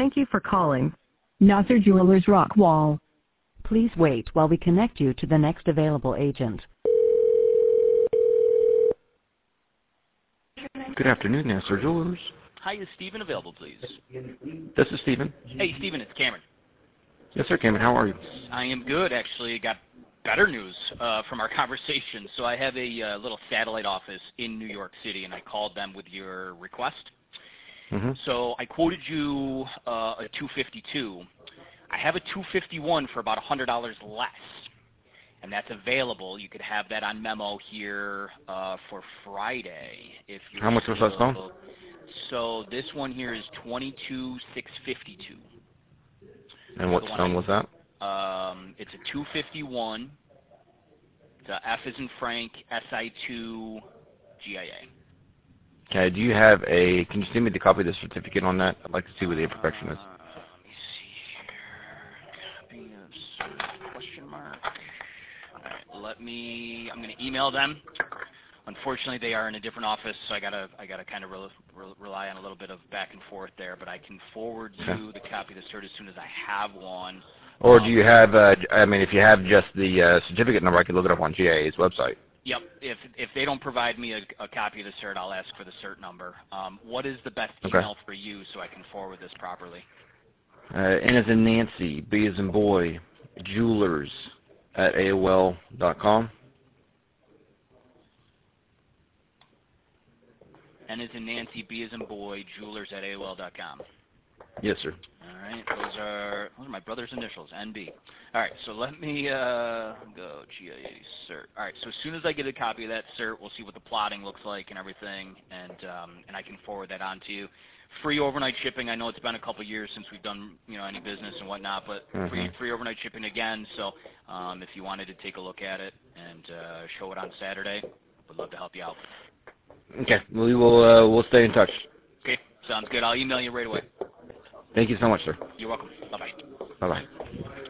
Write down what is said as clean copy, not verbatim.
Thank you for calling Nasser Jewelers Rockwall. Please wait while we connect you to the next available agent. Good afternoon, Nasser Jewelers. Hi, is Steven available, please? This is Steven. Hey, Steven, it's Cameron. Yes, sir, Cameron. How are you? I am good, actually. Got better news from our conversation. So I have a little satellite office in New York City, and I called them with your request. So I quoted you a 252. I have a 251 for about $100 less, and that's available. You could have that on memo here for Friday. If you're How much was that phone? So this one here is 22,652. And what stone was that? It's a 251. It's a F as in Frank, SI2 GIA. Okay, do you have a, can you send me the copy of the certificate on that? I'd like to see what the imperfection is. Let me see here. Copy of question mark. All right, I'm going to email them. Unfortunately, they are in a different office, so I gotta kind of rely on a little bit of back and forth there. But I can forward you the copy of the cert as soon as I have one. Or do you have, I mean, if you have just the certificate number, I can look it up on GIA's website. Yep. If they don't provide me a copy of the cert, I'll ask for the cert number. What is the best email for you so I can forward this properly? N as in Nancy, B as in boy, jewelers at AOL.com. N as in Nancy, B as in boy, jewelers at AOL.com. Yes, sir. All right, those are my brother's initials, NB. All right, so let me go GIA cert. All right, so as soon as I get a copy of that cert, we'll see what the plotting looks like and everything, and I can forward that on to you. Free overnight shipping. I know it's been a couple years since we've done any business and whatnot, but free overnight shipping again. So if you wanted to take a look at it and show it on Saturday, would love to help you out. Okay, we'll stay in touch. Okay, sounds good. I'll email you right away. Thank you so much, sir. You're welcome. Bye-bye. Bye-bye.